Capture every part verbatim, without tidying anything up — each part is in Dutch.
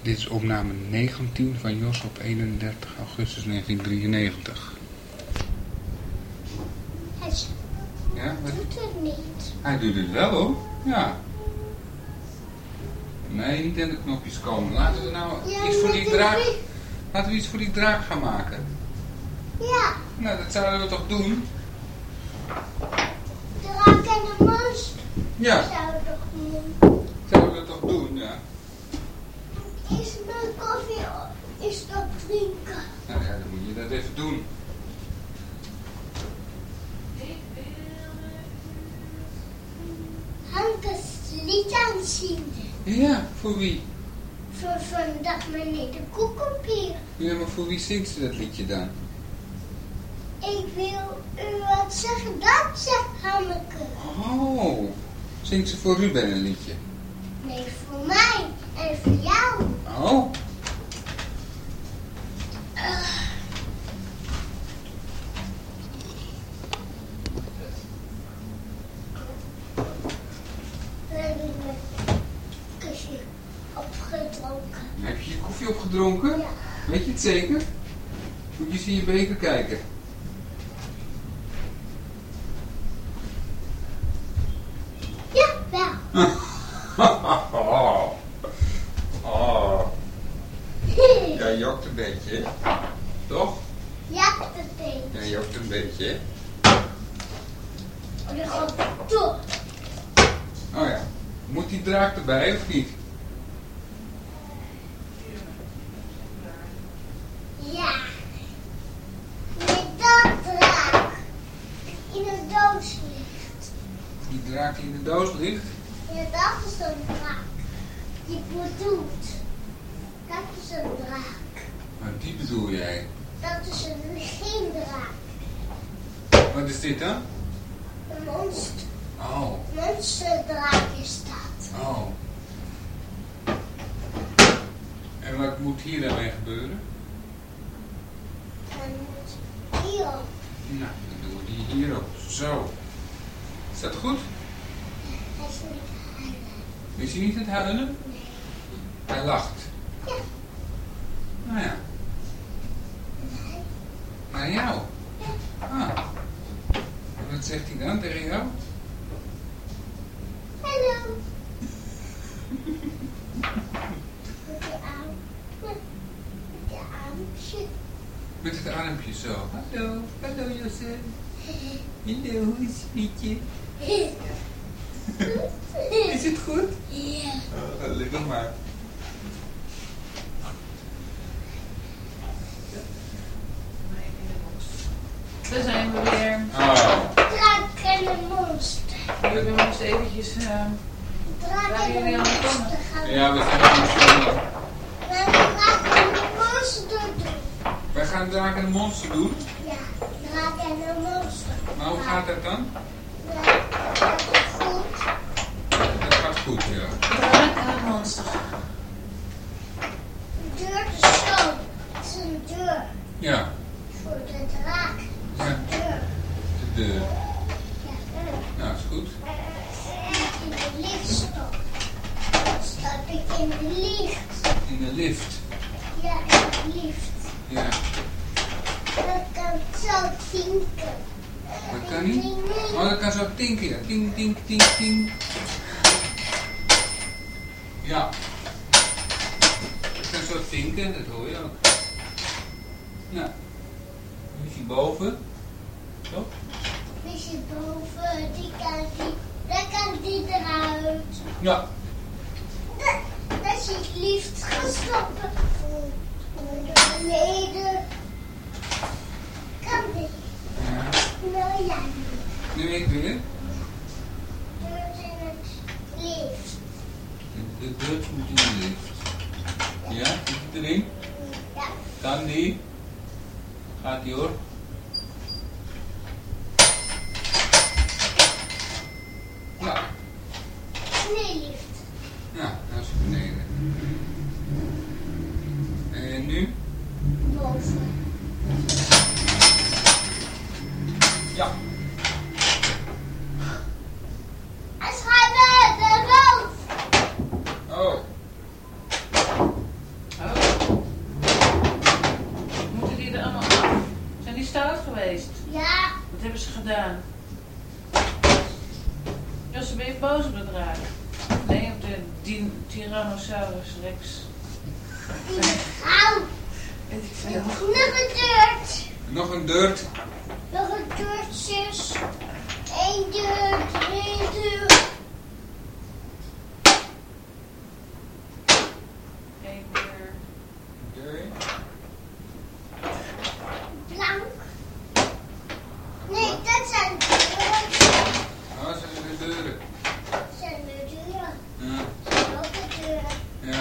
Dit is opname negentien van Jos op eenendertig augustus negentiendrieënnegentig. Hij Ja, wat? doet het niet. Hij doet het wel hoor. Ja. Nee, niet aan de knopjes komen. Laten we nou Ja, iets voor die met draak. die- Laten we iets voor die draak gaan maken. Ja, Nou, dat zouden we toch doen? de raak en de monster Ja, zouden toch doen. zouden we toch doen, ja. Is mijn koffie is dat drinken? Nou ja, dan moet je dat even doen. Hanke's lied aanzien. Ja, voor wie? Voor vandaag meneer de koekenpier. Ja, maar voor wie zingt ze dat liedje dan? Ik wil u wat zeggen, dat zegt Hanneke. Oh, zingt ze voor Ruben een liedje? Nee, voor mij en voor jou. Oh, We hebben mijn kusje opgedronken. heb je je koffie opgedronken? Ja. Weet je het zeker? Moet je eens in je beker kijken. Ja, wel. Oh. Oh. Jij jokt een beetje, hè? Toch? Ja, dat deed. Jij jokt een beetje, hè? Oh, dat gaat door. Oh ja. Moet die draak erbij of niet? Ja. Met dat draak in een doos ligt. Die draak die in de doos ligt? Ja, dat is een draak. Die bedoelt. Dat is een draak. Maar die bedoel jij. Dat is een geen draak. Wat is dit dan? Een monster. Oh, Monsterdraak is dat. oh. En wat moet hier dan mee gebeuren? Dan moet hierop. Nou, dan doen we die hierop. Zo. Is dat goed? Hij is niet huilen. Is hij niet aan het huilen? Nee. Hij lacht. Ja. Nou ja, Nee. naar jou. Ja. Ah. En wat zegt hij dan tegen jou? Hallo. Met je arm. Met je armpje. Met het armpje zo. Hallo, hallo José. Hallo, hoe is het met je? Is het goed? Ja. Oh, gelukkig maar. Daar zijn we weer. Oh. Draak en een monster. Jullie moesten eventjes... Uh, Draak Waren en jullie een aan het monster komen? gaan we. Ja, we zijn aan het filmen. We gaan draak en een monster doen. Wij gaan draak en een monster doen. Ja, draak en een monster. Maar hoe gaat dat dan? Ja, dat is goed. Dat gaat goed, ja. draak en een monster. De deur is zo. Het is een deur Ja, voor de draak. ja. Deur. De deur. Ja, deur. Nou, is goed. In de lichtstop. Stap ik in de licht. In de lift. Ja, in de lift. Ja. Dat kan zo tinken. Dat kan niet? Oh, dat kan zo tinken, ja. Ting, ting, ting, ting. Ja. Dat kan zo tinken, dat hoor je ook. Ja. Nu is hij boven. Zo. Is je boven, die kan die, daar kan die eruit. Ja. Da- Daar is het liefst gestopt. Naar beneden. Kan die? Ja. Nou ja, Nu ik weer. deur in het lift. De, de deur moet in de lift. Ja, zit hij erin? Ja, Kan die? Gaat die hoor. Ja. nee lift. Ja, dat is beneden. En nu? Boven. Ja. Ondertussen ben je boos op de draak. Nee, op de din- Tyrannosaurus Rex. Au. Weet ik veel. Nog een deurt. Nog een deurt. Nog een deurtjes. Eén deur, twee deur. Eén deur. Deur. Blank. Nee, dat zijn deuren. Oh, dat zijn de deuren. Dat zijn de deuren. Ja. Dat zijn ook de deuren. Ja.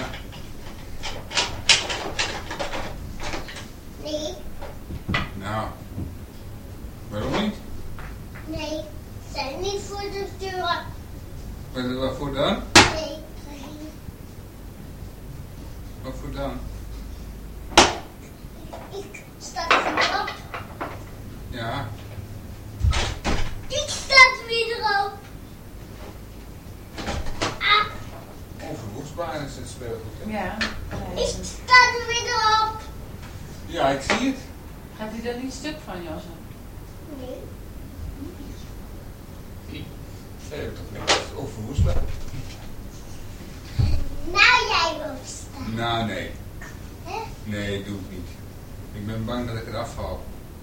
Nee, Nou. Waarom niet? nee. Zijn niet voor de deuren. Wat, wat voor dan? Nee, geen. Wat voor dan? Ik sta er op. Ja. Ik sta weer erop. Ah, Onverwoestbaar is het speelgoed. Hè? Ja. ik sta er weer op. Ja, ik zie het. Gaat hij daar niet stuk van, Josse? Nee. Zij hebben toch niks onverwoestbaar? Nou, jij wil staan. Nou, nee. Hè? Nee, doe ik niet. Ik ben bang dat ik eraf val.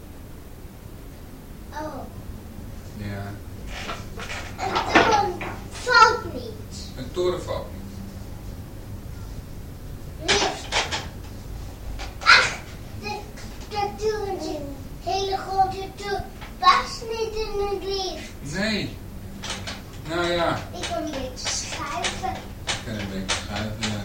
Oh, Ja. een toren valt niet. Een toren valt niet. Lift. Ach, de, de toren zit. Hele grote toren. Past niet in een lift. Nee. Nou ja. Ik kan een beetje schuiven. Ik kan een beetje schuiven, ja.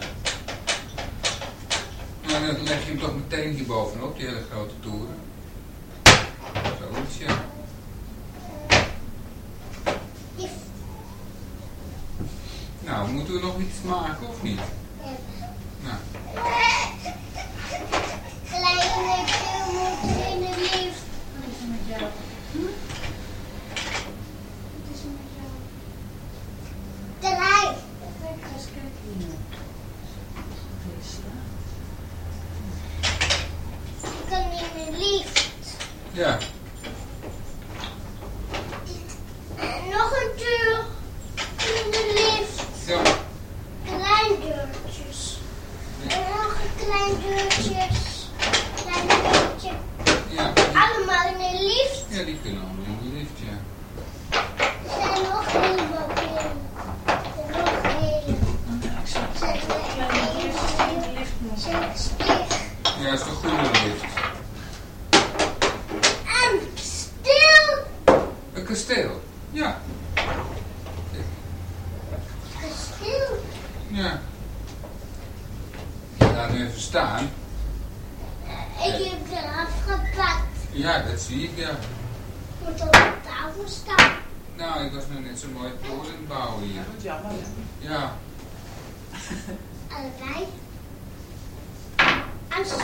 Nou, dan leg je hem toch meteen hier bovenop, die hele grote toren. Zoiets, ja. Lift. Nou, moeten we nog iets maken of niet? Nou, Kleine deur moet in de lift. Wat is er met jou? Wat is er met jou? Draai. Ga eens kijken hier. Ik kan in de lift. ja. En nog een deur in de lift. Ja. Klein deurtjes. En nog een klein deurtjes. Klein deurtje. Ja, die, Allemaal in de lift. ja, die kunnen allemaal in de lift, ja. Er zijn nog niemand in. Er zijn nog hele. Ik zag Er zijn een kleine deurtjes in de lift moeten. zijn stig. Ja, is toch goed in de lift. En stil. Een kasteel. Ja. Stil. Ja. Je laat nu even staan. Ik heb eraf gepakt. Ja, dat zie ik, ja. Ik moet op de tafel staan. Nou, ik was nog net zo'n mooie toren bouwen hier. Wat jammer, hè? Ja. Allebei. En zo.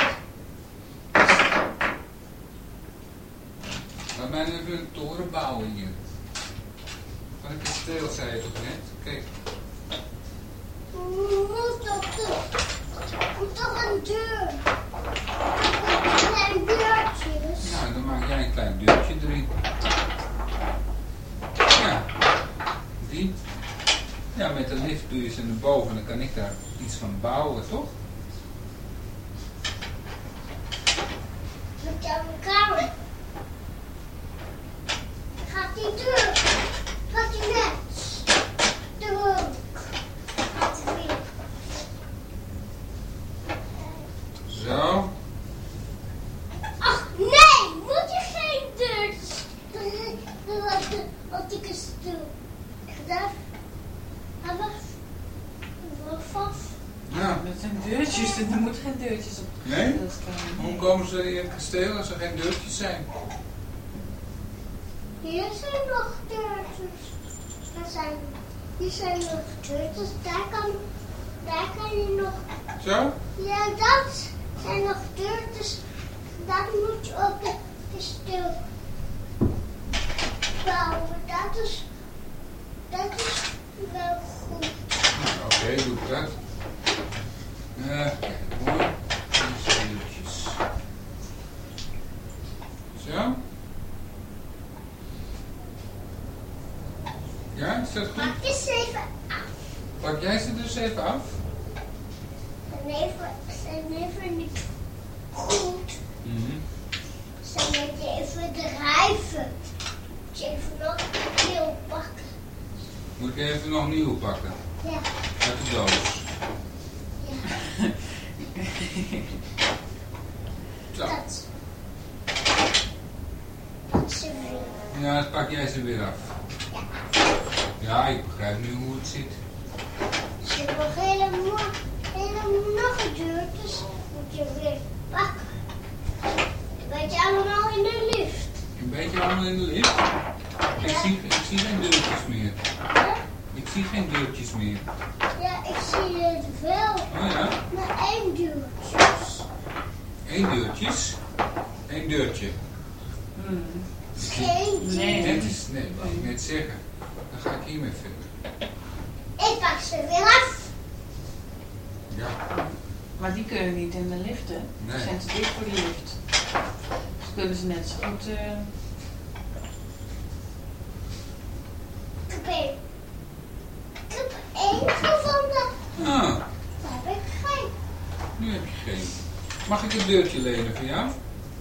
Laat mij nu even een toren bouwen hier. Van een kasteel, zei je toch net? Kijk. Moet toch moet toch een deur. Klein deurtjes. Nou, dan maak jij een klein deurtje erin. Ja. Die. Ja, met de lift doe je ze naar boven en dan kan ik daar iets van bouwen, toch? Met jouw kamer. Gaat die deur. Gaat die net. De hoek. Gaat die weer. Zo. Ach nee, moet je geen deurtjes. Wat had ik eens gedaan? Hij was wel vast. Ja. Met zijn deurtjes, er moeten geen deurtjes op. Nee? Dat kan Hoe niet. komen ze in het kasteel als er geen deurtjes zijn? Hier zijn nog deurtjes. Er zijn, hier zijn nog deurtjes. Daar kan, daar kan je nog. Zo? Ja, dat zijn nog deurtjes. Dat moet je op het kasteel bouwen. Dat is, dat is wel goed. Nou, oké, doe ik dat. Ja, kijk hoor. Die steeltjes. Zo. Ja, is dat goed? Pak eens even af. Pak jij ze dus even af? Zijn even, zijn even niet goed. Mhm. Ze moeten even drijven. Moet je even nog heel pakken. Moet ik even nog nieuw pakken? Ja. Uit de doos. Ja. Zo. Dat. Dat ze weer. Ja, dan pak jij ze weer af. Ja. Ja, ik begrijp nu hoe het zit. Ze hebben nog helemaal, helemaal nog geduurd, dus moet je weer pakken. Een beetje allemaal in de lift. Een beetje allemaal in de lift. Ik Ja. zie, ik zie geen deurtjes meer. Ja, Ik zie geen deurtjes meer. ja, ik zie het wel. Oh ja? Maar één duurtjes. Eén deurtjes. Eén deurtje. Hmm. Geen duurtjes. Nee. Net is, nee, wat ik net zeggen. Dan ga ik hiermee verder. Ik pak ze weer af. Ja. Maar die kunnen niet in de lift, hè? Nee. Ze zijn te dik voor de lift. Dus kunnen ze net zo goed... eh, Ik heb één. Ik heb één gevonden. Ah, Daar heb ik geen. nu heb je geen. Mag ik een deurtje lenen van jou?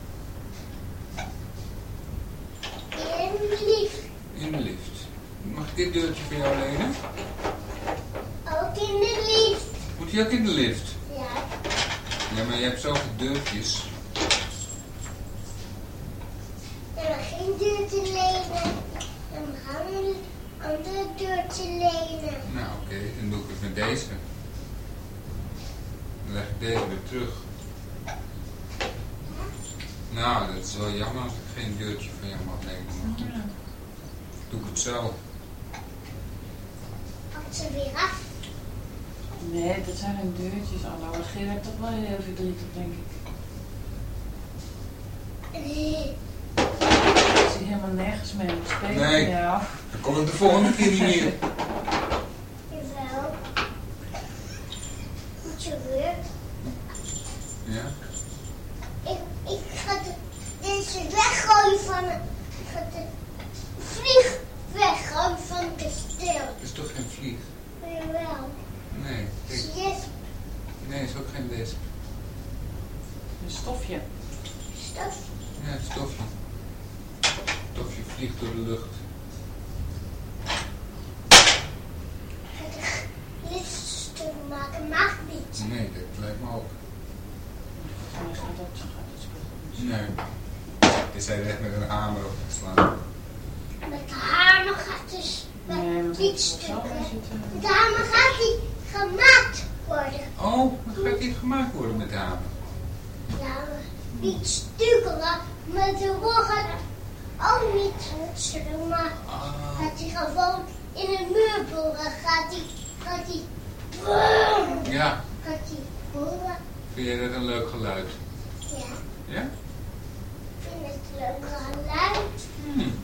In de lift. In de lift. Mag ik dit deurtje van jou lenen? Ook in de lift. Moet je ook in de lift? Ja. Ja, maar je hebt zoveel deurtjes. En dan geen deurtje lenen. Dan gaan we een andere deurtje lenen. Nou, oké, dan doe ik het met deze. Dan leg ik deze weer terug. Nou, dat is wel jammer als ik geen deurtje van jou mag lenen. Maar goed, ja. doe ik het zo. Pak ze weer af. Nee, dat zijn geen deurtjes. Oh, nou wordt Gerard toch wel heel verdrietig, denk ik. Nee. Als hij helemaal nergens mee moet spelen. Nee. Ja. Dan kom ik de volgende keer niet meer. Jawel. Moet je weer. Ja? Ik, ik ga de, deze weggooien van het. Ik ga de vlieg weggooien van het kasteel. Dat is toch geen vlieg? Jawel. Nee, kijk. Zie je Nee, is ook geen wesp. Een stofje. stof? Ja, het stofje. Stofje vliegt door de lucht. Het lichtstuk maken mag niet. Nee, dat lijkt me ook. Volgens mij gaat dat zo gaat het spelen. Nee. Is hij net met een hamer opgeslaan? Met de hamer gaat dus Nee, want niet het zal stukken. wel zitten. Met de hamer gaat die gemaakt worden. Oh, wat gaat dit gemaakt worden met de hamer? Ja, niet stukken, maar de wol gaat ook niet stukken, maar Ah, gaat hij gewoon in een muur boren. Gaat hij, gaat hij, boom, ja. gaat hij boren. Vind jij dat een leuk geluid? Ja, Ja? ik vind het leuk geluid. Hmm.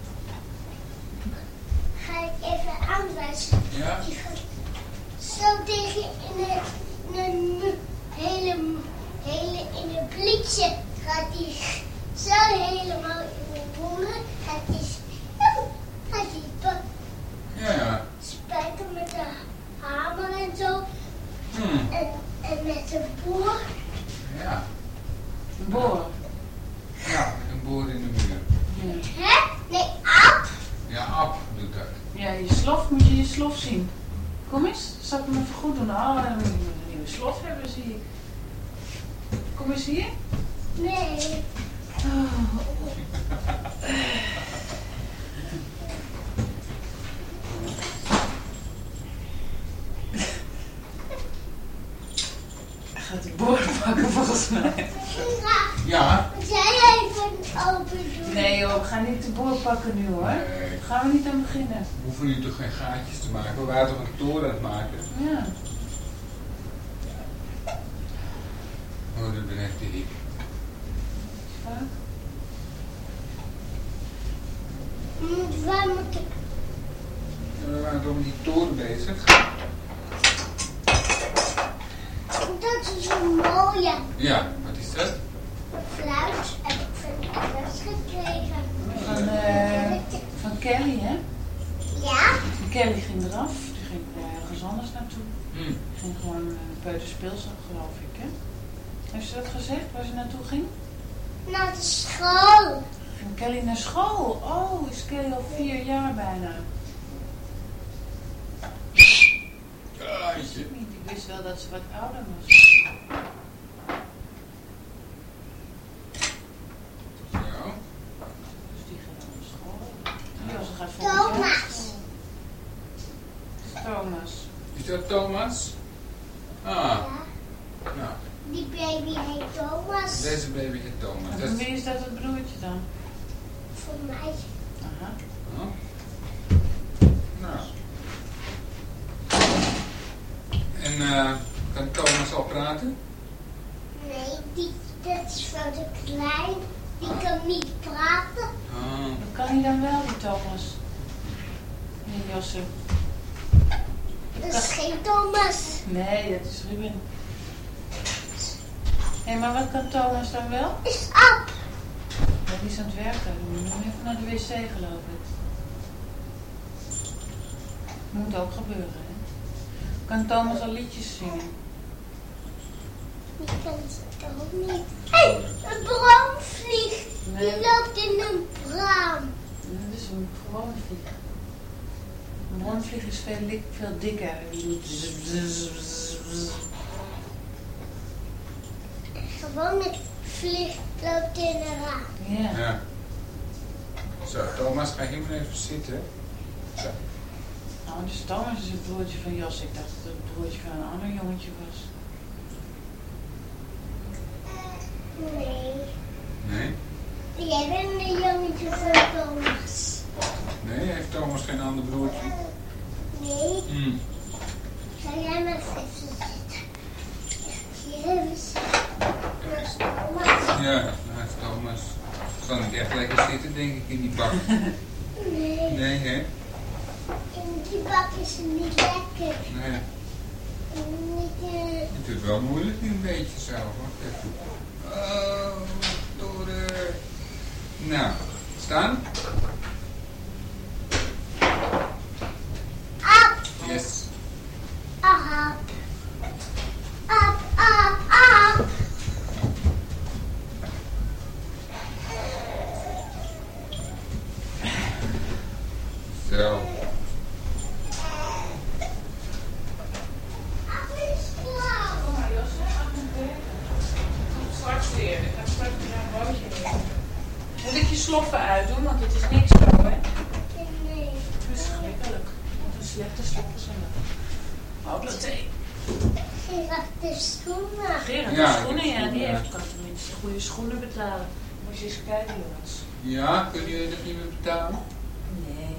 Ga ik even aanwijzen. Ja? Die gaat zo tegen in een, in een mu- hele, hele, in een bliksje gaat die zo helemaal in de boeren. Gaat die, gaat die pa- Ja, ja. spijken met de hamer en zo. Hmm. En, en met de boer. Ja. Een boor. Ja, een boor in de muur. Ja. Hè? Nee, ap. Ja, Ab doet dat. Ja, je slof, moet je je slof zien. Kom eens, zal ik hem even goed doen? Oh, dan moet je een nieuwe slof hebben, zie ik. Kom eens hier. Nee. Oh. Gaat de boor pakken volgens mij. Gira, Ja. moet jij even open doen? Nee joh, ik ga niet de boor pakken nu hoor. Nee. Daar gaan we niet aan beginnen. We hoeven nu toch geen gaatjes te maken. We waren toch een toren aan het maken. Ja. Oh, dat ben echt de hik. Vaak. Moet- Waar moet ik? We waren toch met die toren bezig. Dat is een mooie Ja, wat is dat? fluit. Heb ik van de les gekregen. Van, eh, van Kelly hè? Ja? Kelly ging eraf. Die ging uh, ergens anders naartoe. Hm. Die ging gewoon uh, peuterspeelzaal, geloof ik, hè? Heeft ze dat gezegd, waar ze naartoe ging? Naar de school. Ging Kelly naar school? Oh, is Kelly al vier jaar bijna? Kaantje. Ik wist wel dat ze wat ouder was. Zo. Dus die ging naar school. Ja, ze gaat volgend jaar naar school. Thomas. Is dat Thomas? Ah, Ja. nou, Die baby heet Thomas. deze baby heet Thomas. En Dat van is... wie is dat het broertje dan? Voor mij. Aha. Oh. Nou. En uh, kan Thomas al praten? Nee, die, dat is van de klein. Die kan niet praten. Oh. Wat kan hij dan wel, die Thomas? Nee, Josse. Dat is geen Thomas. Nee, dat is Ruben. Hé, hey, maar wat kan Thomas dan wel? Is op. Ja, die is aan het werken. Die moet even naar de wc, geloof ik. Moet ook gebeuren, hè? Kan Thomas al liedjes zingen? Die kan ze toch niet. Hé, hey, een bromvlieg. Nee. Die loopt in een braam. Dat is een gewone vlieg. Een bromvlieg is veel, lik, veel dikker. Die doet zzz, zzz, zzz, zzz. Een gewone vlieg loopt in een raam. Ja. Ja. Zo, Thomas, ga hier maar even zitten. Zo. Nou, dus Thomas is het broertje van Jos. Ik dacht dat het het broertje van een ander jongetje was. Nee. Nee? Jij bent een jongetje van Thomas. Nee, heeft Thomas geen ander broertje? Nee. Hm. Ga jij maar even zitten. Hier hebben ze. Dat is Thomas. Ja, nou heeft Thomas. Kan niet echt lekker zitten, denk ik, in die bak. Nee. Nee, hè? In die bak is het niet lekker. Nee. Niet, uh... Het is wel moeilijk nu een beetje zo. Wacht even. Oh, Dore. Nou, staan. Up, Yes. up, up, up, up. Zo. Up is klaar. Kom maar, Jos, hè? Af en toe. Tot straks weer. Ik ga straks weer een broodje eten. Moet ik je sloffen uitdoen, want het is niks zo, hè? Nee. Verschrikkelijk. Wat een slechte sloffen zijn dat. Hopelijk thee. Gerard de schoenen. Gerard, Ja, de schoenen, ik heb ja, die schoenen. heeft kan tenminste goede schoenen betalen. Moet je eens kijken, jongens. Ja, kunnen jullie dat niet meer betalen? Nee.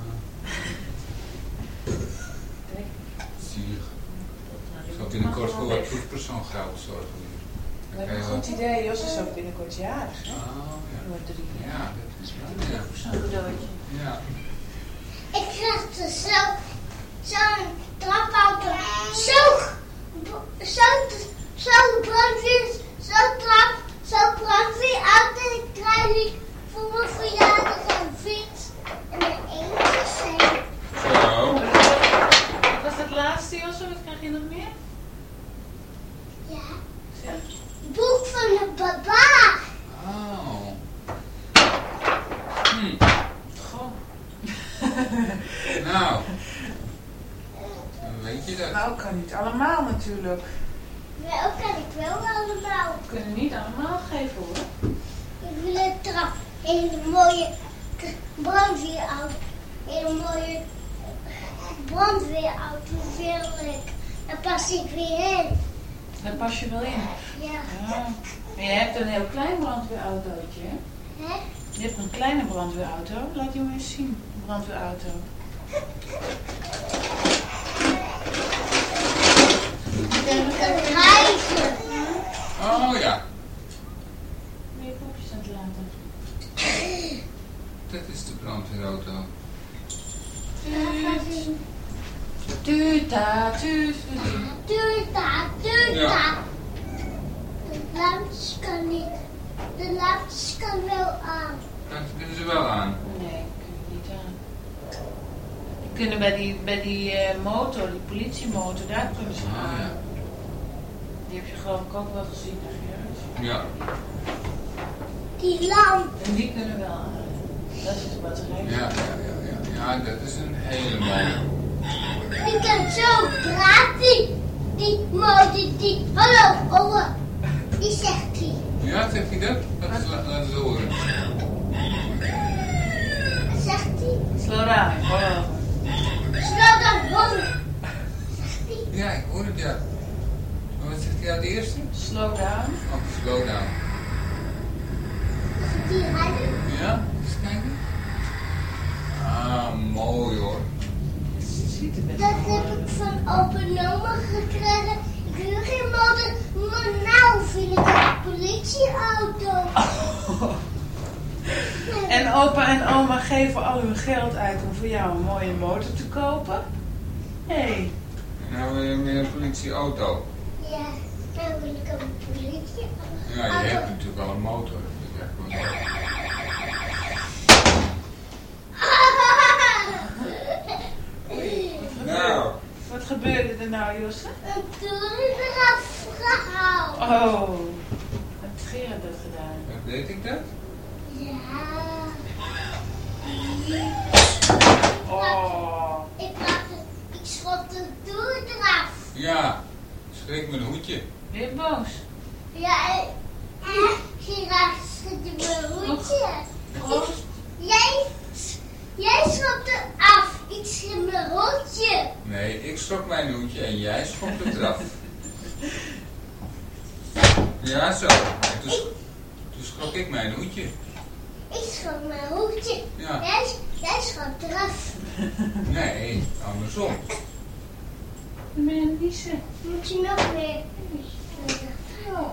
Kijk. Zie. Nou, Ik die zal moet binnenkort maar voor gewoon wat weg. proefpersoon geld zorgen. We hebben een goed idee. Jos is ook binnenkort jarig, hè? Oh, Die ja. wordt drie. Ja, dat is Die wel, moet ja. ook voor zo'n cadeautje. Ja. Ik krijg er zo, zo'n trapauto. Zo, zo, zo brandweer, zo trap, zo brandweerauto. Ik krijg ik voor mijn verjaardag een fiets en een eentje zijn. Zo. Was dat laatste, Jos? Wat krijg je nog meer? Ja, Zeg. boek van de baba. Oh. Hm. Goh. Nou. Dan weet je dat. Nou, kan niet allemaal natuurlijk. Wel kan ik wel allemaal. We kunnen niet allemaal geven, hoor. Ik wil een trap, een mooie brandweerauto. Een mooie brandweerauto wil ik. Daar pas ik weer in. Daar pas je wel in. Ja. Ja. Maar je hebt een heel klein brandweerautootje, hè? Hè? Je hebt een kleine brandweerauto. Laat je hem eens zien, een brandweerauto. Ik kan rijden. Oh ja. Ben je poepjes aan het laten? Dat is de brandweerauto. Tuut. Tuuta, tuut. Tuurta, tuurta. Ja. De lampjes kan niet. De lampjes kan wel aan. Dat kunnen ze wel aan. Nee, ik kun je niet aan. Ik kunnen bij die, bij die uh, motor, die politiemotor, daar kunnen ze Ah, aan. ja. Die heb je geloof ik ook wel gezien. Hè? Ja. Die lamp. En die kunnen wel aan. Dat is de batterij. Ja, ja, ja, ja. Ja, dat is een hele mooie. Die kan zo praten. Die motor, die. Hallo, oma. Die zegt die. Ja, zegt hij dat? Dat is la- laat eens horen. Wat zegt die? Slow down, hallo. Slow down, honger. Zegt die. Ja, ik hoor het, ja. Maar wat zegt hij aan de eerste? Slow down. Oh, slow down. Zegt die rijden. Ja, eens kijken. Ah, mooi hoor. Ziet er best Dat wel heb ik van opa en oma gekregen. Ik wil geen motor, maar nou vind ik een politieauto. En opa en oma geven al hun geld uit om voor jou een mooie motor te kopen. Hé, hey. Nou wil je meer een politieauto. Ja, nou wil ik een politieauto. Ja, je hebt natuurlijk al een motor. Dat is echt wel- Nou, Wat gebeurde er nou, Josse? Een toren eraf gehaald. Oh, heeft Gerard dat gedaan? wat deed ik dat? Ja. Oh, Ik dacht, ik schot de toren eraf. Ja, schrik met een hoedje. weer boos. Ja, en Gerard schudde mijn hoedje. Proost. Jij, jij schopte af. Ik schud mijn hoedje. Nee, ik schrok mijn hoedje en jij schrok het eraf. Ja, zo. En toen, sch- toen schrok ik mijn hoedje. Ik schrok mijn hoedje. Ja. Jij, jij schot eraf. Nee, andersom. Man, Lise. Moet je nog meer? Oh.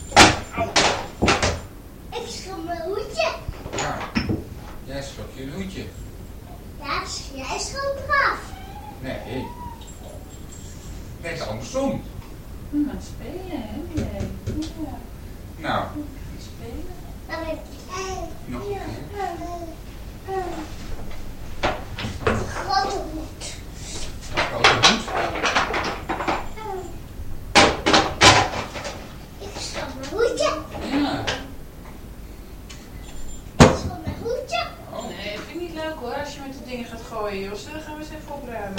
Ik schrok mijn hoedje. Ja, jij schrok je hoedje. Ja, jij schot eraf. Nee. Net andersom. Hm, aan het spelen, hè? Jij. Ja, Nou, spelen. Dan heb je nog een keer. grote hoed. Grote hoed. Ik schrok mijn hoedje. Ja. Ik schrok mijn hoedje. Oh. Nee, vind ik niet leuk hoor, als je met de dingen gaat gooien, Josse. Dan gaan we eens even opruimen.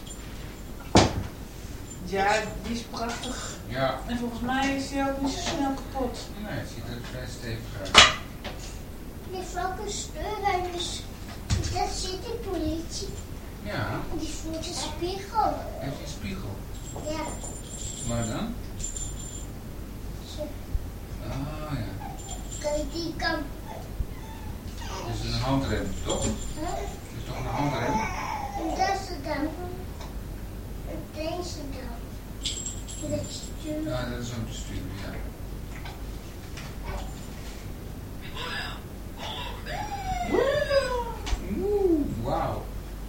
Ja, die is prachtig. Ja. En volgens mij is die ook niet zo snel kapot. Nee, het ziet er vrij stevig uit. Die heeft ook een steur en dus daar zit de politie. Ja, En die voert een spiegel. heeft hij een spiegel. Ja, Waar dan? zo. Ah ja. Kijk, die kan. Dat is een handrem, toch? Dat Huh? is toch een handrem? En dat is het dan. En deze dan. Dat stuur. Ja, dat is om te sturen, ja. Oeh, wauw.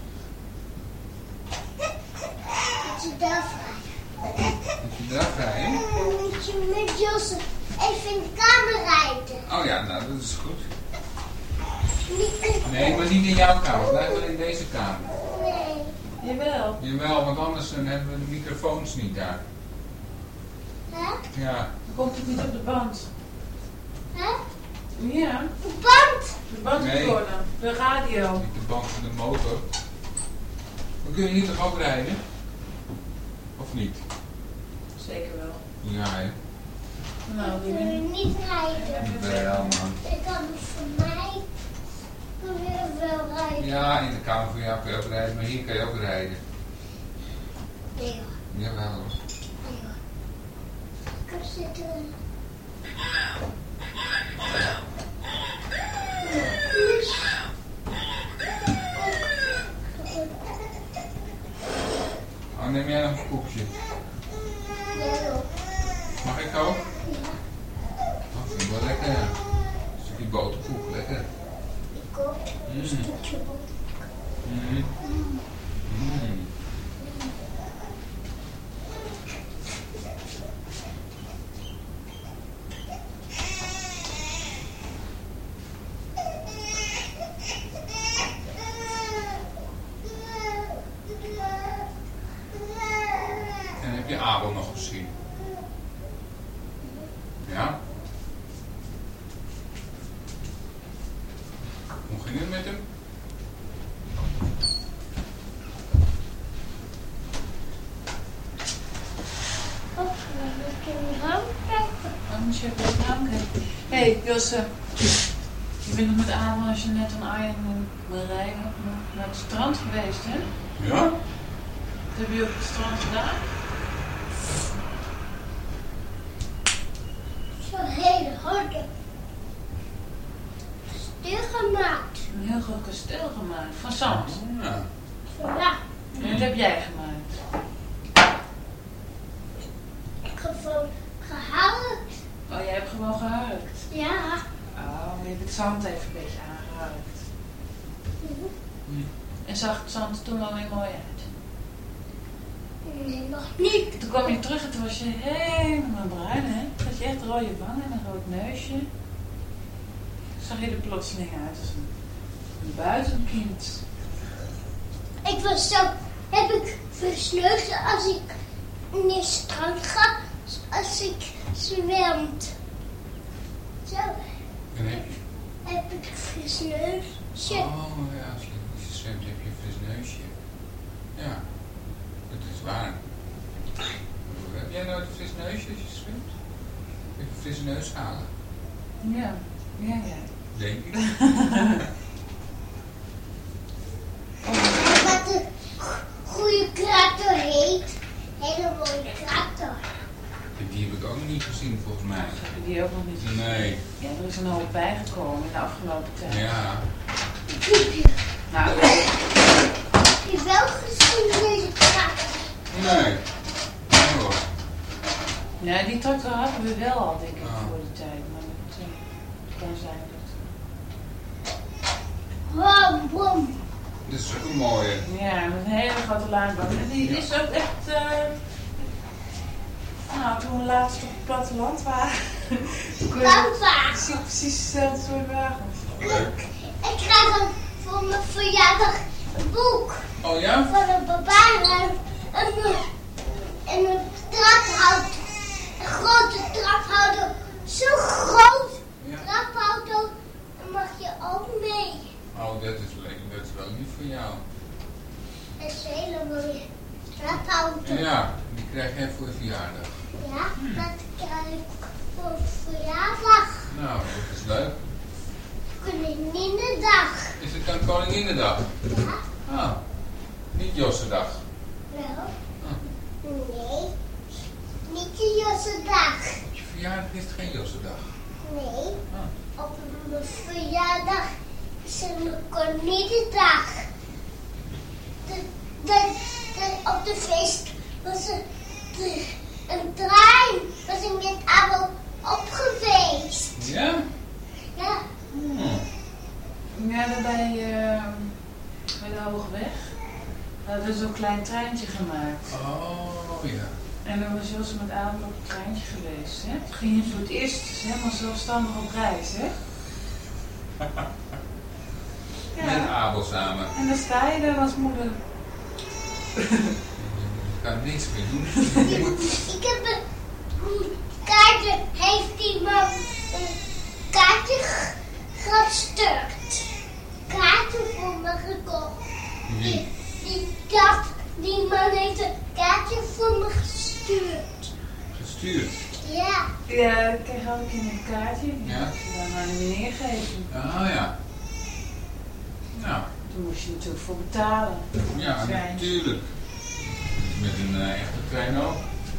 Moet je daar vrij. Moet je daar rijden? Dan moet je met Joseph even in de kamer rijden. Oh ja, nou dat is goed. Niet, Nee, maar niet in jouw kamer. Blijf wel in deze kamer. nee. Jawel. Jawel, want anders dan hebben we de microfoons niet daar. Hè? Ja. Dan komt het niet op de band. Hè? Ja, De band. de band Nee. worden. De radio. Niet de band van de motor. We kunnen hier toch ook rijden? Of niet? Zeker wel. Ja, hè? Nou, Ik die wil ben niet rijden. Wel, man. Ik kan het voor mij. Ik wil wel rijden. Ja, in de kamer van jou kun je ook rijden, maar hier kan je ook rijden. Nee hoor. Jawel hoor. Nee hoor. Ik heb zitten. Oh, neem jij nog een koekje? Ja hoor. Mag ik ook? Ja, Dat vind ik wel lekker. Ja. Een stukje boterkoek, lekker. ik ook. Mm. Een stukje bot. Mm. Mm. Abel nog gezien? Ja? Hoe ging het met hem? Oh, dan moet je een raam kijken. Dan moet je even op het raam kijken. Hé, hey, Josse. Je bent nog met Abel als je net aan Arjen en Marije naar het strand geweest, hè? Ja? Wat heb je op het strand gedaan? Zo'n hele harde stil gemaakt. Een heel groot kasteel gemaakt, van zand. Ja. Ja, En dat heb jij gemaakt. ik heb gewoon gehaald. Oh, jij hebt gewoon geharkt. Ja. Oh, je hebt het zand even een beetje aangeharkt. Mhm. En zag het zand er toen wel weer mooi uit? Nee, nog niet. Toen kwam je terug en toen was je helemaal bruin, hè? Toen had je echt rode wangen en een rood neusje. Zag je er plotseling uit als een, een buitenkind. Ik was zo, heb ik versneuveld als ik naar het strand ga, als ik zwemt. Zo En heb je... heb ik versneuveld. Oh ja, als je niet zwemt heb je een fris neusje. Ja, dat is waar. Heb jij nooit een fris neusje als je zwemt? Heb je een frisse neus halen? Ja, ja, ja. Denk ik. Wat een goede tractor heet. Hele mooie tractor. Die heb ik ook nog niet gezien volgens mij. Heb je die ook nog niet gezien? Nee. Ja, er is een hoop bijgekomen in de afgelopen tijd. Ja. Heb je, Nou, heb je wel gezien deze tractor? Nee. Nee hoor. ja, die tractor hadden we wel al, denk ik, Ah. voor die tijd. Maar het uh, kan zijn dat... Bom, bom. Dat is ook een mooie. Ja, met een hele grote laadbaan. En die is ook echt... Uh, nou, toen we laatst op het platteland waren... toen kon je Papa. zie je precies hetzelfde soort wagens. Leuk. Ik krijg een, voor mijn verjaardag een boek. Oh ja? Van een papa en een, en een traphouder. Een grote traphouder. Zo groot Ja. traphouder. Dan mag je ook mee. Oh, dat is leuk. Dat is wel lief voor jou. Dat is een hele mooie traphouder. Ja, die krijg jij voor je verjaardag. Ja, dat krijg ik voor verjaardag. Nou, dat is leuk. Koninginnedag. Is het dan Koninginnedag? Ja, Ah, niet Jossendag. wel. Ah. Nee, niet de Jossendag. Op je verjaardag is het geen Jossendag. Nee, Ah. op mijn verjaardag is het een Koninginnedag. De, de, de, op de feest was er de, een trein. Was ik met Abel op geweest. Ja? Ja, Hmm. Ja, daar bij, uh, bij de Hoogweg. Daar hadden we zo'n klein treintje gemaakt. Oh ja. En dan was Josse met Abel op het treintje geweest, hè? Toen ging je voor het eerst helemaal zelfstandig op reis, hè? Met Abel samen. En dan sta je daar als moeder. Ik kan niks meer doen. ik heb een een kaartje, heeft iemand een kaartje g- gestuurd. Kaartje voor me gekocht. Wie? Die, die, dat, die man heeft een kaartje voor me gestuurd. Gestuurd. Ja, Ja, ik kreeg elke keer een kaartje. Die Ja. moest je dan aan de meneer geven. Ah ja. Nou, Toen moest je natuurlijk voor betalen. ja, Trein. natuurlijk. Met een uh, echte trein ook.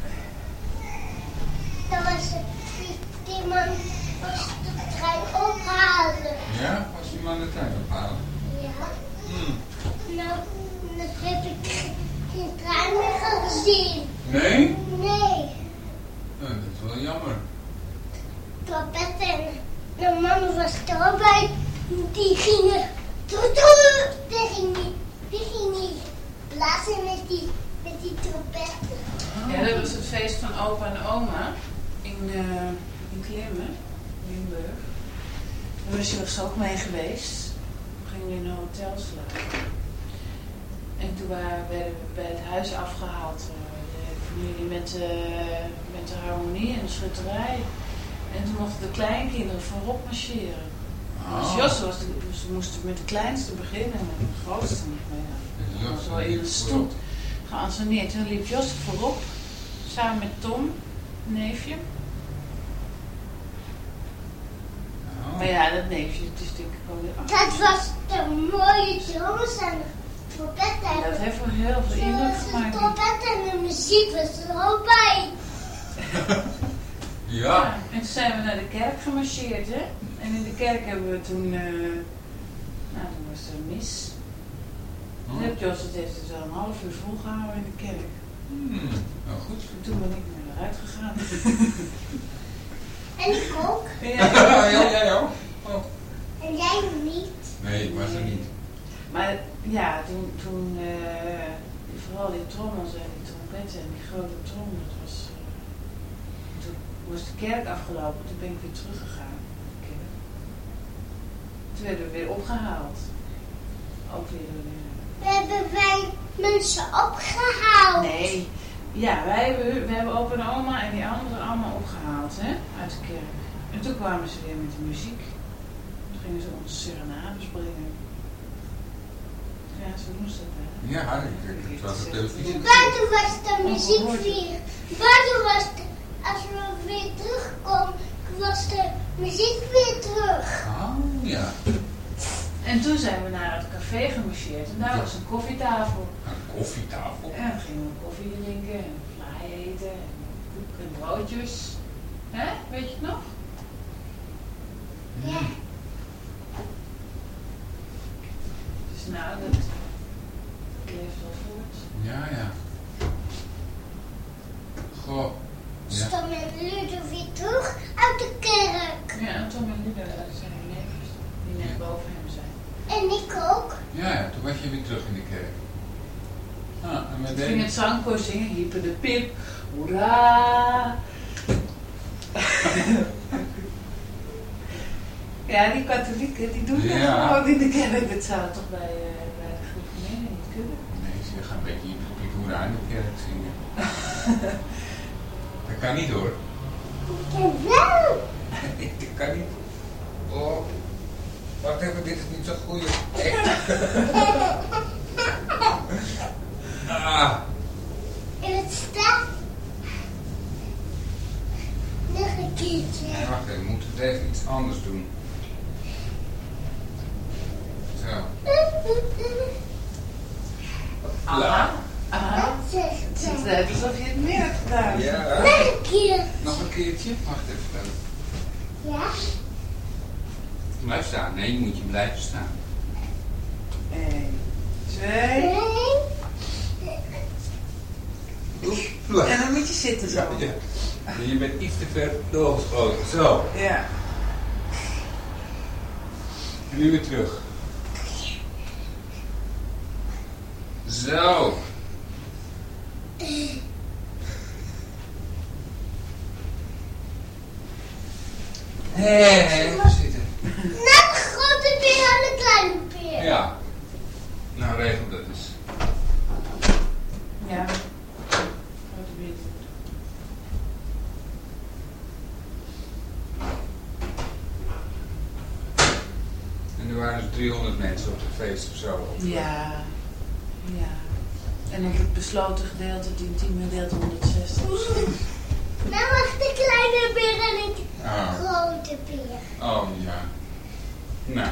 dat was het. Die, die man was de trein ophalen. Ja? Was die man de trein ophalen? Ja, Hmm. nou, dan heb ik geen trein meer gezien. Nee? Nee. Oh, dat is wel jammer. Papa en de man was erbij. Die gingen. Die ging niet. Die ging niet blazen met die, met die trompetten. Ja, dat was het feest van opa en oma in, uh, in Klimmen, Limburg. Daar was je was ook mee geweest. Toen gingen we in een hotel slapen. En toen waren, werden we bij het huis afgehaald. Uh, de familie met, uh, met de harmonie en de schutterij. En toen mochten de kleinkinderen voorop marcheren. Oh. Dus Jos was de, dus we moesten met de kleinste beginnen en de grootste niet meer. Dus Dat was wel Jos in liep de voorop. stoep geanceneerd. Toen liep Jos voorop, samen met Tom, neefje. Oh. Maar ja, dat neefje, het is denk ik wel weer achter. Dat was de mooie jongens en de trompet Dat en heeft wel heel veel indruk de gemaakt. trompet en de muziek was er ook bij. Ja. En toen zijn we naar de kerk gemarcheerd, hè. En in de kerk hebben we toen, uh, nou toen was er een mis. Toen heeft Jos, het heeft het wel een half uur volgehouden in de kerk. Hmm. Nou goed. En toen ben ik naar eruit gegaan. En ik ook. Ja, ja, ja, ja. Oh. En jij niet. Nee, ik was er niet. Maar ja, toen, toen uh, vooral die trommels en die trompetten en die grote trom, dat was... Uh, toen was de kerk afgelopen, toen ben ik weer teruggegaan. Toen werden we weer opgehaald. Ook weer door de... We hebben wij mensen opgehaald. Nee, ja, wij hebben, we hebben opa en oma en die anderen allemaal opgehaald, hè, uit de kerk. En toen kwamen ze weer met de muziek. Toen gingen ze ons serenades brengen. Ja, zo doen ze dat, hè. Ja, ik, ik, het was op televisie. Buiten was de muziek weer. Buiten was de, als we weer terugkomen, was de muziek weer terug. Oh, ja. En toen zijn we naar het café gemarcheerd en daar was een koffietafel. Een koffietafel. En dan gingen we koffie drinken en vlaai eten en koek en broodjes. Hè, weet je het nog? Ja. Dus nou, dat leeft wel voort. Ja, ja. Goh. Ja. Stom en Ludo weer terug uit de kerk. Ja, en Tom en Ludo, dat zijn die neefjes die net boven hem zijn. En ik ook. Ja, ja, toen was je weer terug in de kerk. Ah, en met Toen ging deze... het zangkoor zingen, hyper de pip, hoera! Ja, die katholieken, die doen dat Ja. gewoon in de kerk. Dat zou toch bij, uh, bij de groep gemeen niet kunnen. Nee, ze gaan een beetje in de hoera in de kerk zingen. Dat kan niet hoor. Ik heb wel. Dat kan niet. Oh. Wacht even, dit is niet zo goed. Ah. En het staat. Nog een keertje. Wacht even, we moeten het even iets anders doen. Zo. Aha. Aha. Wat zegt Het ziet ze? eruit alsof je het meer hebt gedaan. Ja. Nog een keer. Nog een keertje? Wacht even dan. Ja? Blijf staan. Nee, moet je blijven staan. Eén, twee. Nee. Oep. En dan moet je zitten zo. Ja, ja. Je bent iets te ver doorgeschoten. Zo. Ja. En nu weer terug. Zo. Hé, even zitten. Net een grote beer en een kleine beer. Ja. Nou, regel dat eens. Ja. Grote beer. En er waren dus driehonderd mensen op het feest of zo. Of, Ja. Ja. En op het besloten gedeelte, het intieme gedeelte honderdzestig. Nou was de kleine beer en een Oh. grote beer. Oh ja. Nou.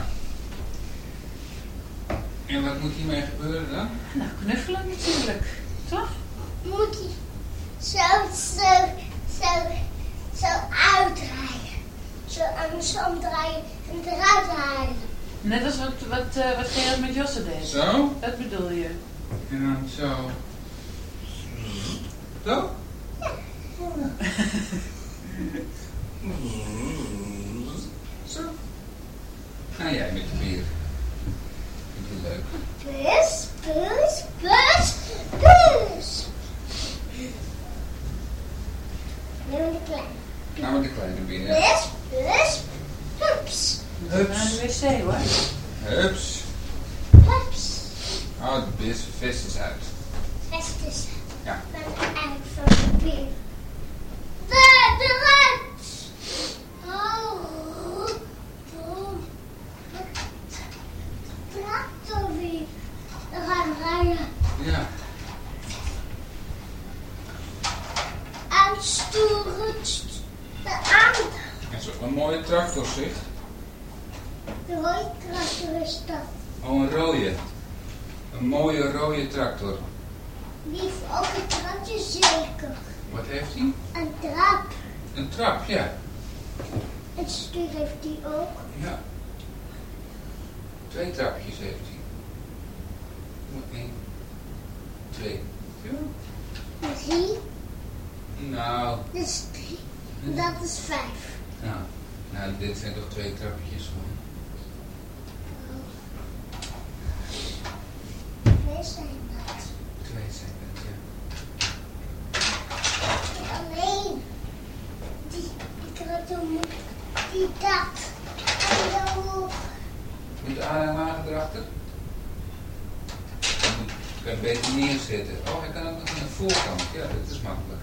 En wat moet hiermee gebeuren dan? Nou, knuffelen natuurlijk. Toch? Moet je zo, zo, zo, zo uitdraaien. Zo andersom draaien en eruit halen. Net als wat, wat, uh, wat Gerard met Josse deed. Zo. Dat bedoel je? En dan zo. Zo? Zo. Nou, jij met de beer. Vind je het leuk? Bus, bus, bus, bus. Nu de kleine. Nou, met de kleine beer. Bus, bus, hups, Naar de wc hoor. Hups. hups. Oh, de beer vest is uit. Vest is Ja. van de eigen. stoere st- de aan. Dat is ook een mooie tractor, zeg. De rode tractor is dat. Oh, een rode. Een mooie rode tractor. Die heeft ook een trapje zeker. Wat heeft hij? Een trap. Een trap, ja. Het stuur heeft hij ook. Ja. Twee trapjes heeft hij. Eén, twee. Ja. Drie. Nou, Dat is drie. Dat is vijf. nou, nou, dit zijn toch twee trapjes gewoon. Twee zijn dat. Twee zijn het, ja. Alleen. Die, die tractor moet. Die dat. En dan Moet de aanhanger erachter? Dan moet- kan je beter neerzetten. Oh, hij kan ook nog aan de voorkant. Ja, dat is makkelijk.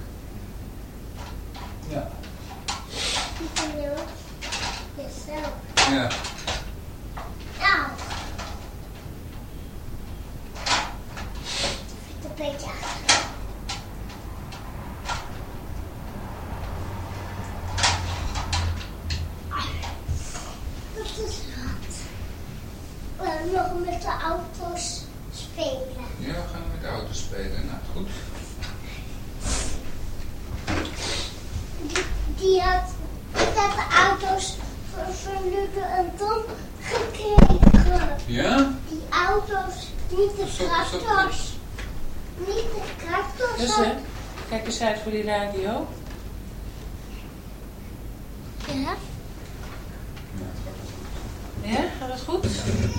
Ja. die kan je ook. Jezelf. Ja. Nou. Een beetje achter. Dat is wat. We gaan nog met de auto's spelen. Ja, we gaan met de auto spelen. Nou, goed. Die, die had, die had de auto's van, van Luke en Tom gekregen. Ja? Die auto's, niet de Stop, stop, tractors. Niet de tractors. Dus had- hè, kijk eens uit voor die radio. Ja. Ja, dat gaat wel goed. Ja, gaat het goed?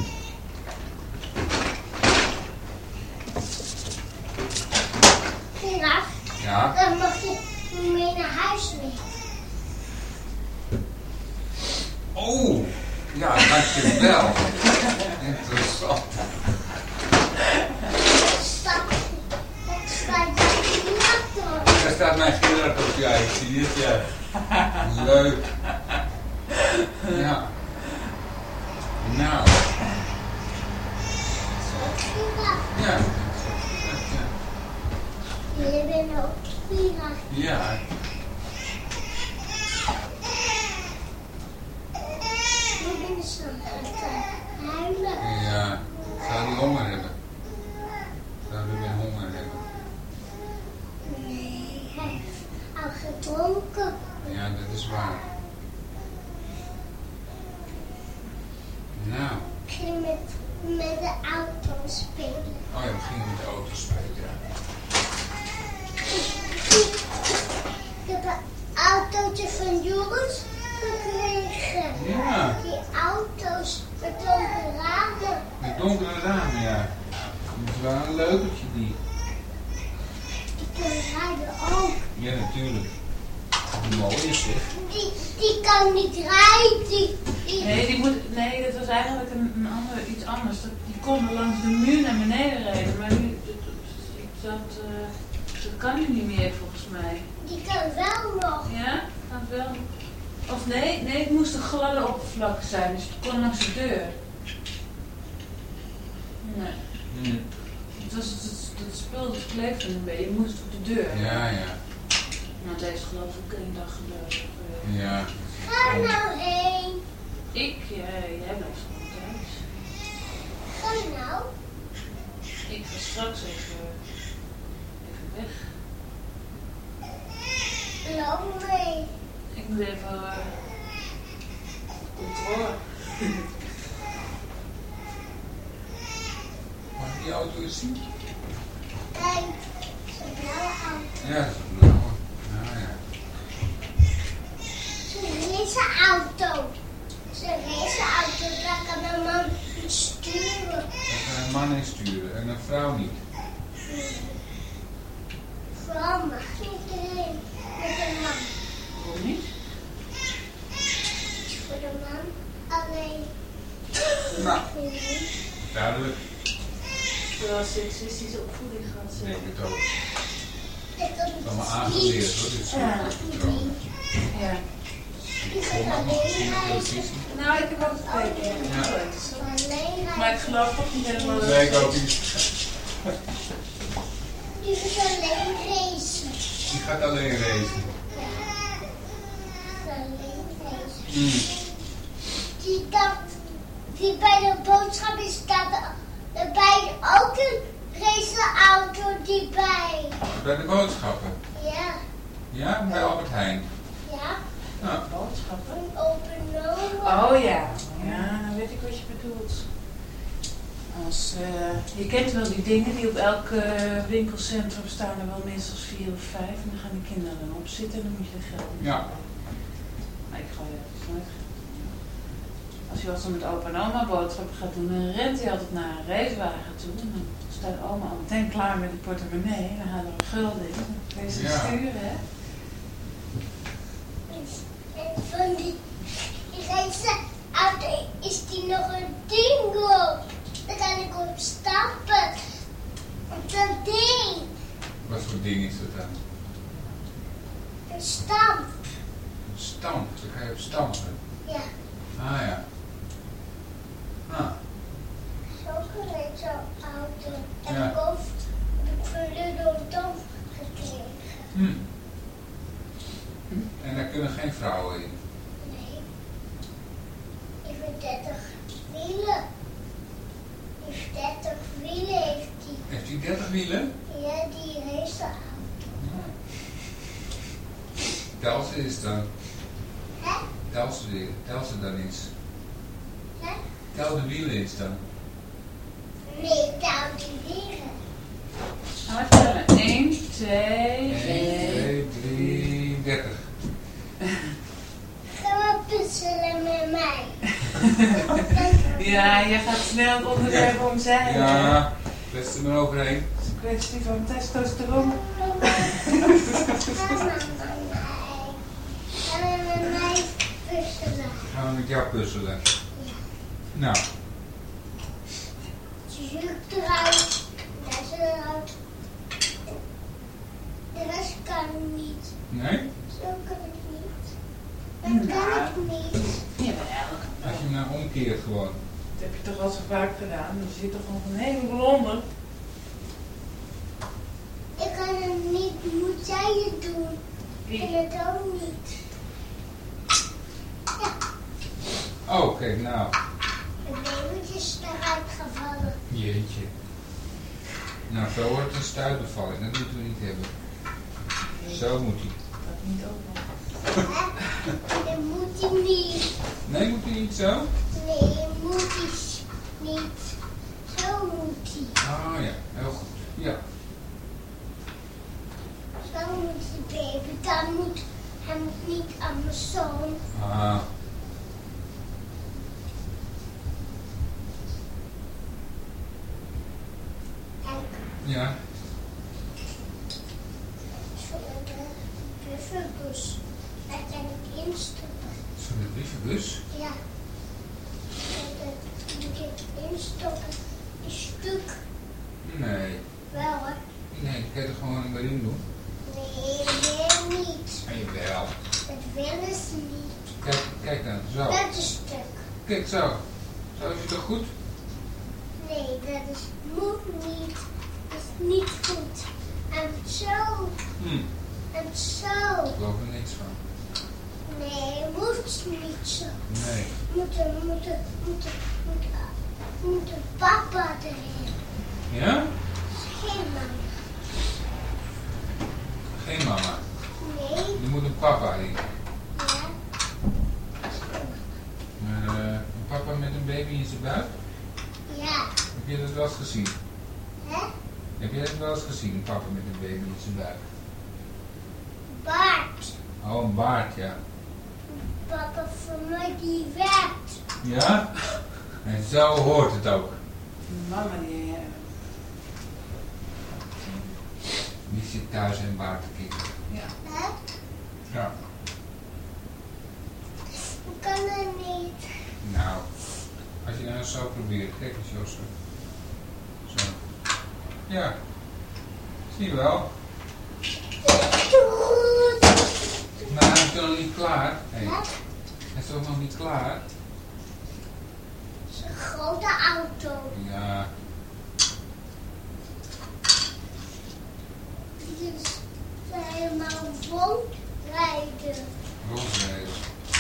Gerard, Ja. dan mag je mee naar huis mee. Oh! Ja, dankjewel. Interessant. Dat staat, dat staat je tractor. Daar staat mijn Gerard op. Ja, ik zie het, ja. Leuk. Ja. Nou. Zo, Gerard. Ja. Je bent ook Gerard. Ja. Je bent zo gaan huilen. Ja. Zou die honger hebben? Zou die weer honger hebben? Nee, hij heeft al gedronken. Ja, dat is waar. Nou. Ik ging met, met de auto spelen. Oh ja, we gingen met de auto spelen, ja. Ik heb een autootje van Joris gekregen. Ja. Die auto's met donkere ramen. Met donkere ramen, ja. Dat is wel een leukertje, die. Die kunnen rijden ook. Ja, natuurlijk. Mooi is zeg. Die, die kan niet rijden. Die, die, Nee, die moet, nee, dat was eigenlijk een, een ander, iets anders. Dat, die kon langs de muur naar beneden rijden, maar nu, dat, dat, uh, dat kan nu niet meer volgens mij. die kan wel nog. Ja, kan wel. Of nee, nee, het moest een gladde oppervlak zijn, dus het kon langs de deur. Nee, Hm. het was het, het spul, het kleefde een beetje, je moest op de deur. Ja, ja. Nou, deze geloof ik één dag gebeurd. Ja. Ga nou heen. Ik, jij, jij blijft gewoon thuis. Ga nou. Ik ga straks even, even weg. Loop mee. Ik moet even uh, controle. Mag ik die auto eens zien? Kijk, zo'n blauwe auto. Ja, dat is een blauwe. Nou ja. Zo'n raceauto. Zo'n raceauto, daar kan een man sturen. Daar kan een man in sturen en een vrouw niet. Vooral mag niet erin met een man. Waarom niet? Voor de man alleen. Nou, Nee. duidelijk. Terwijl seksistische opvoeding gaat Ik denk zeggen. het ook. Ik heb Het is allemaal aangeleerd hoor, dit soort Ja. patronen. Ja. Ik Voor ga mag nog gezien op alleen televisie. Nou, ik heb ook gekeken. Ja. Alleen Maar ik geloof toch niet helemaal dat Nee, ik ook niet. Die is alleen racen. Die gaat alleen racen. Mm. Die, dat, die bij de boodschap is staat erbij ook een raceauto die bij. Bij de boodschappen? Ja. Ja, bij Albert Heijn. Ja. Nou, Boodschappen? Een open oma. Oh ja, ja, dan weet ik wat je bedoelt. Als, uh, je kent wel die dingen die op elk uh, winkelcentrum staan er wel minstens vier of vijf. En dan gaan die kinderen dan op zitten en dan moet je er geld in. ja. Maar ik ga je even nooit geld in. Als je wat dan met opa en oma boodschappen gaat doen, dan rent hij altijd naar een racewagen toe. En dan staat oma al meteen klaar met de portemonnee. En dan gaan er een gulden in. Dan kun je ze Ja. sturen, hè. En van die raceauto is die nog een ding op. Daar kan ik op stappen. Op dat ding. Wat voor ding is dat dan? Een stamp. Een stamp, daar kan je op stampen. Ja. Ah ja. Ah, Zo'n raceauto. En Ja. boven heb ik van Ludendam gekregen. hm. En daar kunnen geen vrouwen in. Nee. Ik heb dertig wielen. Ik heb dertig wielen heeft die. Heeft hij dertig wielen? Ja, die raceauto. Tel ze eens dan. Hè? Tel ze, weer. Tel ze dan eens. Hè? Tel de wielen eens dan. Nee, tel die wielen. Gaan we tellen. één, twee, één, drie. twee, drie, dertig. Ga maar puzzelen met mij. Ja, je gaat snel het onderwerp omzeilen. Ja, best er maar overheen. Het is een kwestie van testosteron. Ga maar met mij. Ga maar met mij puzzelen. Gaan we met jou puzzelen. Nou, Juk eruit. Dat is eruit. De rest kan niet. nee? Zo kan ik niet. Dat kan ik niet. Jawel. Als je hem nou omkeert gewoon. Dat heb je toch al zo vaak gedaan. Dan zit toch nog een heleboel onder. Ik kan het niet. Moet jij het doen? Ik kan het ook niet. Ja, Oh, oké, nou. het babytje is eruit gevallen. Jeetje. Nou, zo wordt het een stuitbevalling. Dat moeten we niet hebben. Zo moet hij. Dat niet ook. Hè? Dat moet hij niet. Nee, moet hij niet zo? Nee, dat moet hij niet. Zo moet hij. Ah ja, heel goed. Ja. Zo moet die baby. Dan moet hij moet niet aan mijn zoon. Ah. Kijk, Ja. zo de bufferbus. Daar kan ik instoppen. Van de brievenbus? Ja. Daar moet ik instoppen. Een stuk. Nee. Wel hoor. Nee, die kan je er gewoon erin doen. Nee, weer niet. En jawel. Dat willen ze niet. Kijk, kijk dan. Zo. Dat is stuk. Kijk zo. Zo is het toch goed? Nee, dat is, moet niet. Dat is niet goed. En zo. Hm. En zo. Ik geloof er niks van. Nee, moet niet zo. Nee. Moeten, moeten, moeten, moeten, moeten papa erin. Ja? Geen mama. Geen mama. Nee. Er moet een papa in. Ja. Maar uh, een papa met een baby in zijn buik? Ja. Heb je dat wel eens gezien? Hè? Heb je dat wel eens gezien, een papa met een baby in zijn buik? Bart. Oh, een baard, ja. Papa van mij die werkt. Ja? En zo hoort het ook. Mama die... Uh, Die zit thuis en baard te kikken. ja. Hè? Ja. Hoe kan dat niet? Nou, als je nou zo probeert. Kijk eens, Joost. Zo. Ja. Zie je wel. Maar hij is nog niet klaar. Hey. Hè? Hij is toch nog niet klaar? Het is een grote auto. Ja. Die is helemaal rondrijden. Rondrijden.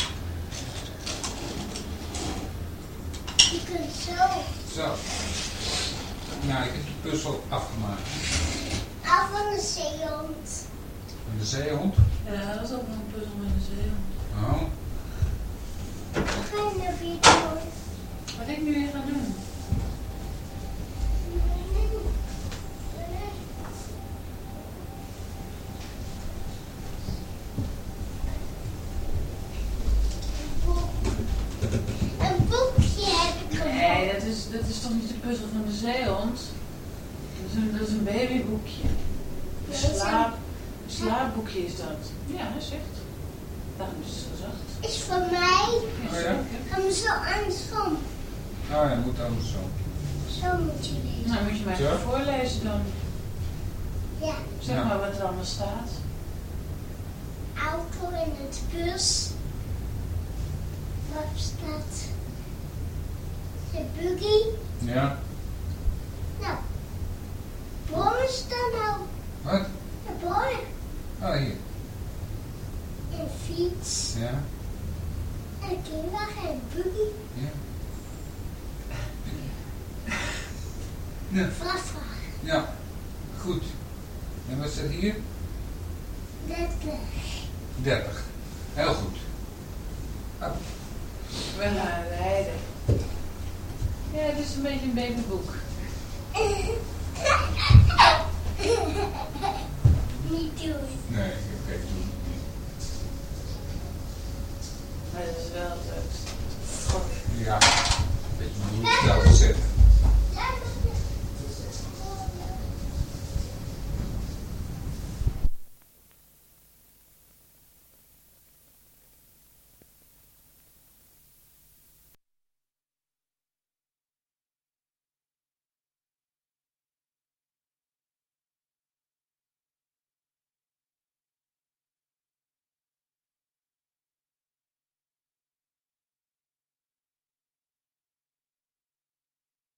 Je kunt zo Zo. Nou, ik heb de puzzel afgemaakt. af van de zeehond. En de zeehond? Ja, dat is ook nog een puzzel met een zeehond. Oh. Wat ga je nou weer doen? Wat ik nu weer ga doen? Een boekje heb ik Nee, gemaakt. dat is, dat is toch niet de puzzel van de zeehond? Dat is een, dat is een babyboekje. Een Nee, het is slaap, een slaapboekje is dat. Ja, dat zegt. Daarom is het zo zacht. Is voor mij. Ja, Oh ja? zeker. Ga me zo andersom. Oh ja, moet andersom. Zo moet je lezen. Nou, moet je mij Zo? even voorlezen dan. Ja. Zeg Ja. maar wat er allemaal staat. Auto in het bus. Wat staat? De buggy. Ja. Nou. Bomen staan nou. Wat? De bomen. Oh, hier. Een fiets. Ja. En een kinderwagen en een buggy. Ja. Ja. Vrachtwagen. Ja. Goed. En wat staat hier? dertig. dertig. Heel goed. Oh. We gaan rijden. Ja, het is een beetje een babyboek. Niet doen. Nee.